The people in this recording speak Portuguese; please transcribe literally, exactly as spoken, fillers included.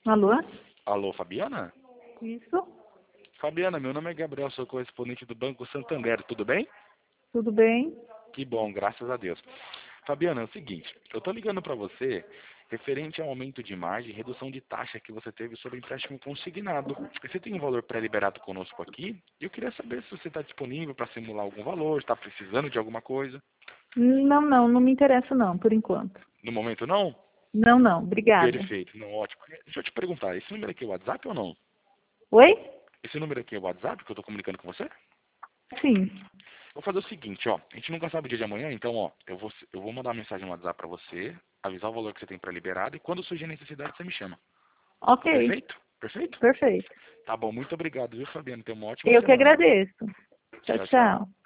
Alô? Alô, Fabiana? Isso? Fabiana, meu nome é Gabriel, sou correspondente do Banco Santander, tudo bem? Tudo bem? Que bom, graças a Deus. Fabiana, é o seguinte, eu tô ligando para você referente ao aumento de margem e redução de taxa que você teve sobre empréstimo consignado. Você tem um valor pré-liberado conosco aqui e eu queria saber se você está disponível para simular algum valor, está precisando de alguma coisa. Não, não, não me interessa não, por enquanto. No momento não? Não, não, obrigada. Perfeito, não, ótimo. Deixa eu te perguntar, esse número aqui é o WhatsApp ou não? Oi? Esse número aqui é o WhatsApp que eu estou comunicando com você? Sim. Vou fazer o seguinte, ó. A gente nunca sabe o dia de amanhã, então, ó, eu vou, eu vou mandar uma mensagem no WhatsApp pra você, avisar o valor que você tem pra liberado e quando surgir a necessidade você me chama. Ok, Perfeito? Perfeito? perfeito. Tá bom, muito obrigado, viu, Fabiano? Tenha uma ótima Eu que semana. agradeço. Tchau, Tchau, tchau. tchau.